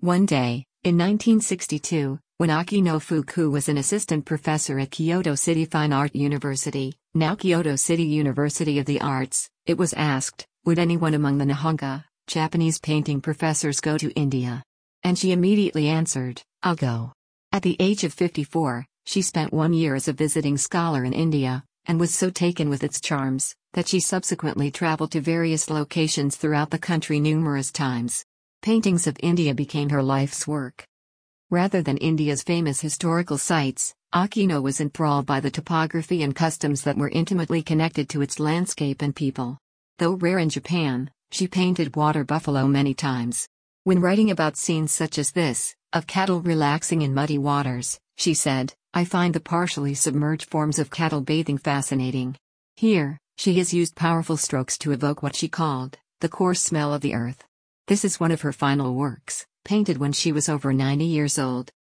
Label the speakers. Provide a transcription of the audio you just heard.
Speaker 1: One day, in 1962, when Akino Fuku was an assistant professor at Kyoto City Fine Art University, now Kyoto City University of the Arts, it was asked, would anyone among the Nihonga, Japanese painting professors go to India? And she immediately answered, I'll go. At the age of 54, she spent 1 year as a visiting scholar in India, and was so taken with its charms, that she subsequently traveled to various locations throughout the country numerous times. Paintings of India became her life's work. Rather than India's famous historical sites, Akino was enthralled by the topography and customs that were intimately connected to its landscape and people. Though rare in Japan, she painted water buffalo many times. When writing about scenes such as this, of cattle relaxing in muddy waters, she said, I find the partially submerged forms of cattle bathing fascinating. Here, she has used powerful strokes to evoke what she called, the coarse smell of the earth. This is one of her final works, painted when she was over 90 years old.